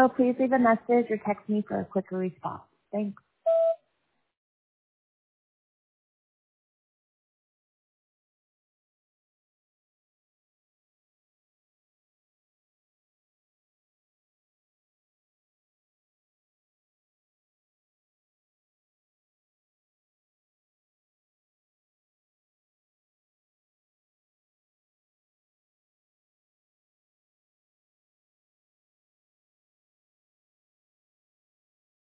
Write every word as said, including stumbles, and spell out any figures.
so, please leave a message or text me for a quicker response. Thanks.